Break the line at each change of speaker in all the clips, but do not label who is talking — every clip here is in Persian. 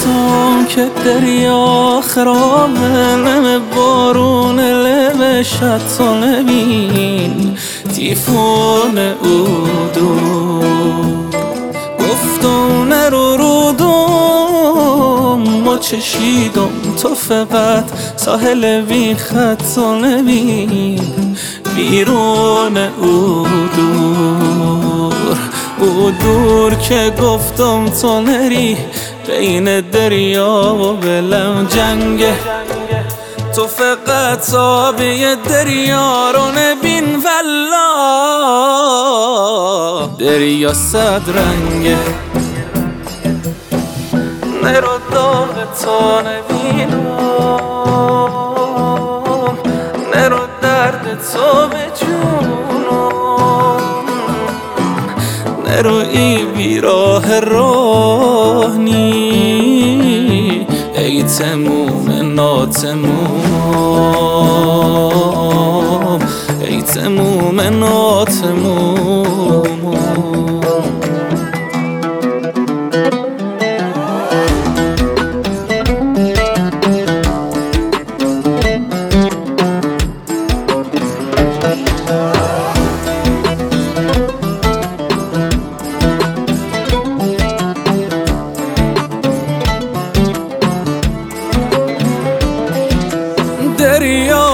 گفتم که دریا خرابه، نم بارون لبشت تو نبین تیفون او دور. گفتم نرو رودم ما چشیدم تو فقط ساحل بی خط تو نبین بیرون او دور. او دور که گفتم تو نری بین دریا و بلم جنگه، تو فقط آبی دریا رو نبین والله دریا صد رنگه. نرو داغ تو نبینم، نرو درد تو به جونم، نرو ای بیراه راهنی ای تموم ناتموم، ای تموم ناتموم. دریا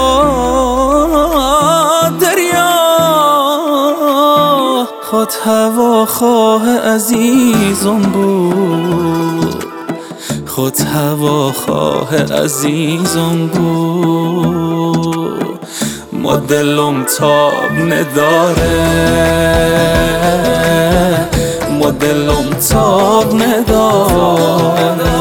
خود هواخواه عزیزم بود، خود هواخواه عزیزم بود. ما دلم تاب نداره، ما دلم تاب نداره،